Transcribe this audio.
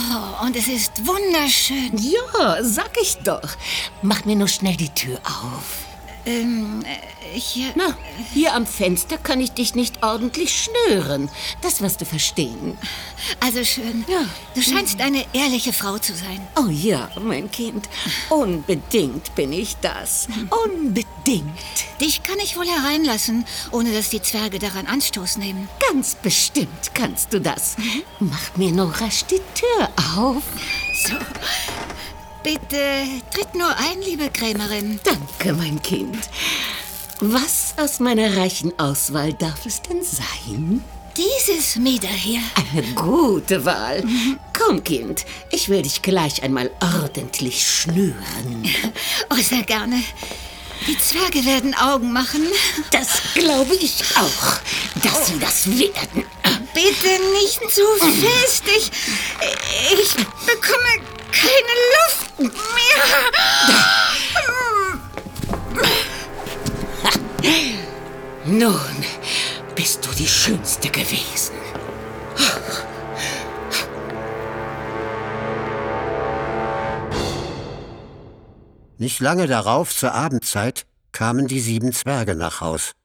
Oh, und es ist wunderschön. Ja, sag ich doch. Mach mir nur schnell die Tür auf. Hier... Na, hier am Fenster kann ich dich nicht ordentlich schnüren. Das wirst du verstehen. Also schön. Ja. Du scheinst eine ehrliche Frau zu sein. Oh ja, mein Kind. Unbedingt bin ich das. Unbedingt. Dich kann ich wohl hereinlassen, ohne dass die Zwerge daran Anstoß nehmen. Ganz bestimmt kannst du das. Mach mir nur rasch die Tür auf. So. Bitte, tritt nur ein, liebe Krämerin. Danke, mein Kind. Was aus meiner reichen Auswahl darf es denn sein? Dieses Mieder hier. Eine gute Wahl. Komm, Kind, ich will dich gleich einmal ordentlich schnüren. Oh, sehr gerne. Die Zwerge werden Augen machen. Das glaube ich auch, dass sie das werden. Bitte nicht zu fest. Ich bekomme keine Luft mehr. Nun bist du die Schönste gewesen. Nicht lange darauf, zur Abendzeit, kamen die 7 Zwerge nach Haus.